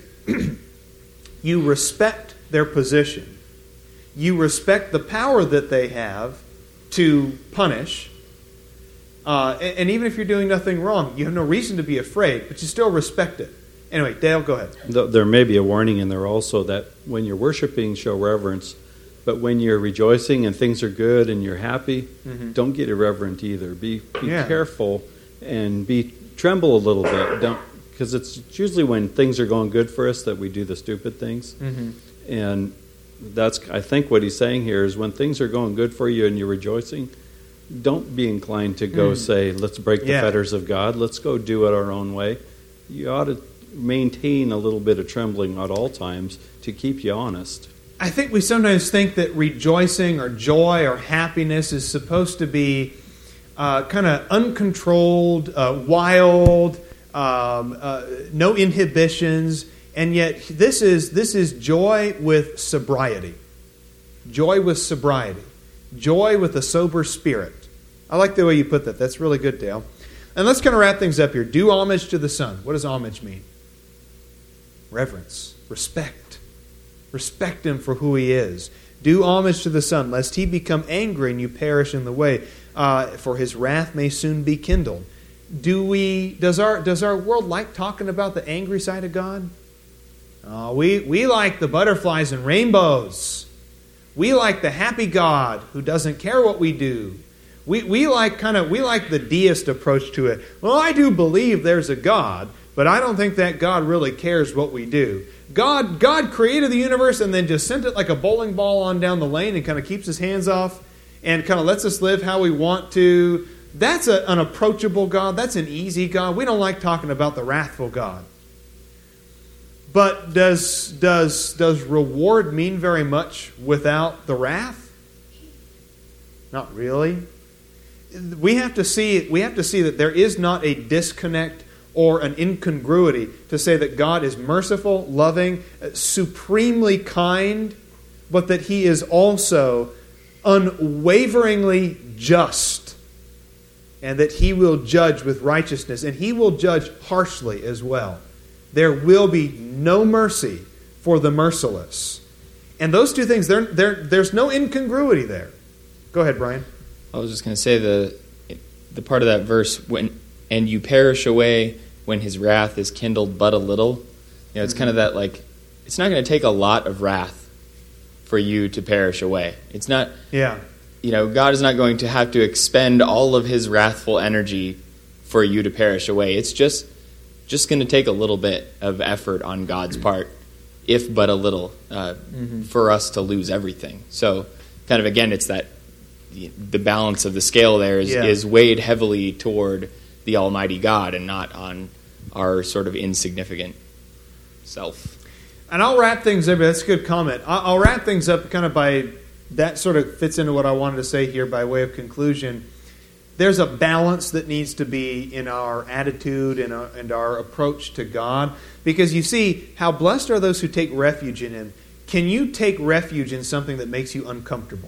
you respect their position. You respect the power that they have to punish. Uh, and, and even if you're doing nothing wrong, you have no reason to be afraid, but you still respect it. Anyway, Dale, go ahead. There may be a warning in there also that when you're worshiping, show reverence. But when you're rejoicing and things are good and you're happy, mm-hmm. don't get irreverent either. Be be yeah. careful and be tremble a little bit. Don't because it's usually when things are going good for us that we do the stupid things. Mm-hmm. And that's I think what he's saying here is when things are going good for you and you're rejoicing, don't be inclined to go mm. say, let's break the yeah. fetters of God. Let's go do it our own way. You ought to maintain a little bit of trembling at all times to keep you honest. I think we sometimes think that rejoicing or joy or happiness is supposed to be uh, kind of uncontrolled, uh, wild, um, uh, no inhibitions, and yet this is this is joy with sobriety, joy with sobriety, joy with a sober spirit. I like the way you put that. That's really good, Dale. And let's kind of wrap things up here. Do homage to the Son. What does homage mean? Reverence, respect. Respect him for who he is. Do homage to the Son, lest he become angry and you perish in the way, uh, for his wrath may soon be kindled. Do we? Does our does our world like talking about the angry side of God? Uh, we we like the butterflies and rainbows. We like the happy God who doesn't care what we do. We we like kind of we like the deist approach to it. Well, I do believe there's a God, but I don't think that God really cares what we do. God God created the universe and then just sent it like a bowling ball on down the lane and kind of keeps his hands off and kind of lets us live how we want to. That's a, an approachable God. That's an easy God. We don't like talking about the wrathful God. But does does does reward mean very much without the wrath? Not really. We have to see we have to see that there is not a disconnect or an incongruity to say that God is merciful, loving, supremely kind, but that he is also unwaveringly just, and that he will judge with righteousness, and he will judge harshly as well. There will be no mercy for the merciless. And those two things, they're, they're, there's no incongruity there. Go ahead, Brian. I was just going to say the the part of that verse, when and you perish away when his wrath is kindled but a little. You know, it's mm-hmm. kind of that, like, it's not going to take a lot of wrath for you to perish away. It's not, yeah. you know, God is not going to have to expend all of his wrathful energy for you to perish away. It's just just going to take a little bit of effort on God's part, if but a little, uh, mm-hmm. for us to lose everything. So, kind of, again, it's that the balance of the scale there is, yeah. is weighed heavily toward the Almighty God and not on our sort of insignificant self. And I'll wrap things up. That's a good comment. I'll wrap things up kind of by, that sort of fits into what I wanted to say here by way of conclusion. There's a balance that needs to be in our attitude and our, and our approach to God. Because you see, how blessed are those who take refuge in him. Can you take refuge in something that makes you uncomfortable?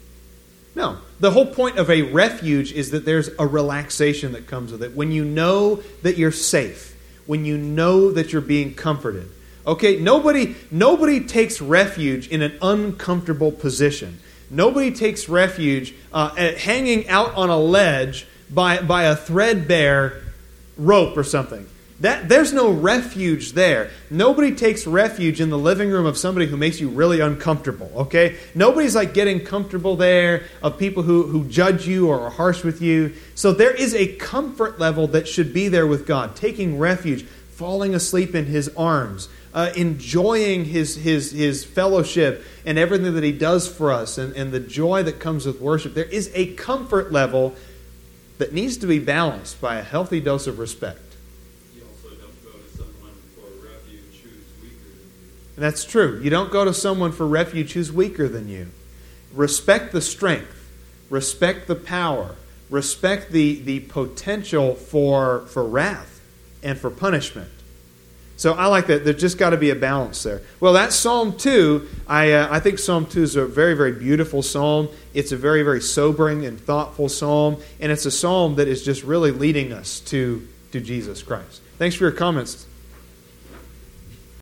No. The whole point of a refuge is that there's a relaxation that comes with it. When you know that you're safe, when you know that you're being comforted. Okay, nobody nobody takes refuge in an uncomfortable position. Nobody takes refuge uh, at hanging out on a ledge by, by a threadbare rope or something. That there's no refuge there. Nobody takes refuge in the living room of somebody who makes you really uncomfortable, okay? Nobody's like getting comfortable there of people who, who judge you or are harsh with you. So there is a comfort level that should be there with God, taking refuge, falling asleep in his arms, uh, enjoying his, his, his fellowship and everything that he does for us and, and the joy that comes with worship. There is a comfort level that needs to be balanced by a healthy dose of respect. That's true. You don't go to someone for refuge who's weaker than you. Respect the strength. respect the power, respect the, the potential for, for wrath and for punishment. So I like that. There's just got to be a balance there. Well, that's Psalm two. I uh, I think Psalm two is a very, very beautiful psalm. It's a very, very sobering and thoughtful psalm. And it's a psalm that is just really leading us to, to Jesus Christ. Thanks for your comments.